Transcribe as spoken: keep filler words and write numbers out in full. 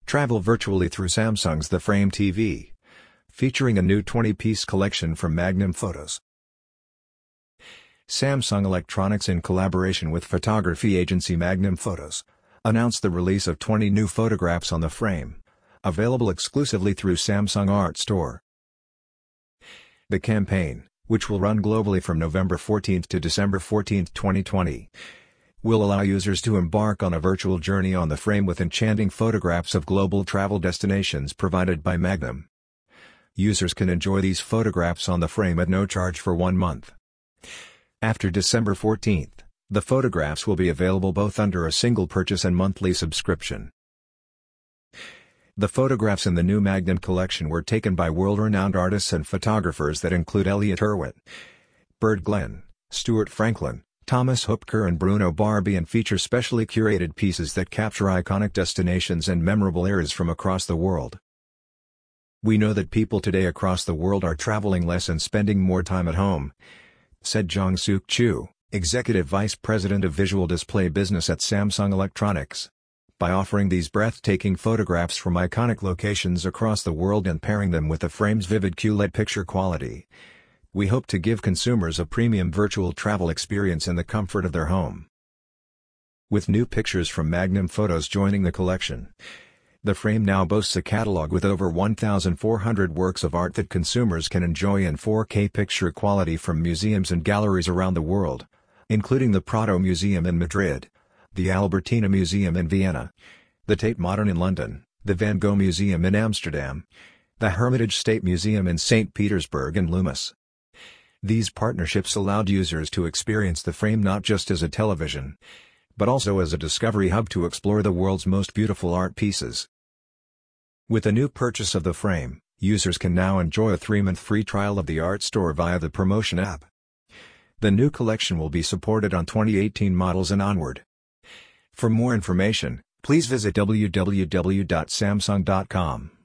Travel virtually through Samsung's The Frame T V, featuring a new twenty-piece collection from Magnum Photos. Samsung Electronics, in collaboration with photography agency Magnum Photos, announced the release of twenty new photographs on The Frame, available exclusively through Samsung Art Store. The campaign, which will run globally from November fourteenth to December fourteenth, twenty twenty, will allow users to embark on a virtual journey on The Frame with enchanting photographs of global travel destinations provided by Magnum. Users can enjoy these photographs on The Frame at no charge for one month. After December fourteenth, the photographs will be available both under a single purchase and monthly subscription. The photographs in the new Magnum collection were taken by world-renowned artists and photographers that include Elliot Erwitt, Bird Glenn, Stuart Franklin, Thomas Hupker and Bruno Barbie, and feature specially curated pieces that capture iconic destinations and memorable eras from across the world. "We know that people today across the world are traveling less and spending more time at home," said Jong-Suk Chu, Executive Vice President of Visual Display Business at Samsung Electronics. By offering these breathtaking photographs from iconic locations across the world and pairing them with The Frame's vivid Q L E D picture quality, we hope to give consumers a premium virtual travel experience in the comfort of their home. With new pictures from Magnum Photos joining the collection, The Frame now boasts a catalog with over one thousand four hundred works of art that consumers can enjoy in four K picture quality from museums and galleries around the world, including the Prado Museum in Madrid, the Albertina Museum in Vienna, the Tate Modern in London, the Van Gogh Museum in Amsterdam, the Hermitage State Museum in Saint Petersburg and Loomis. These partnerships allowed users to experience The Frame not just as a television, but also as a discovery hub to explore the world's most beautiful art pieces. With the new purchase of The Frame, users can now enjoy a three-month free trial of the Art Store via the promotion app. The new collection will be supported on twenty eighteen models and onward. For more information, please visit w w w dot samsung dot com.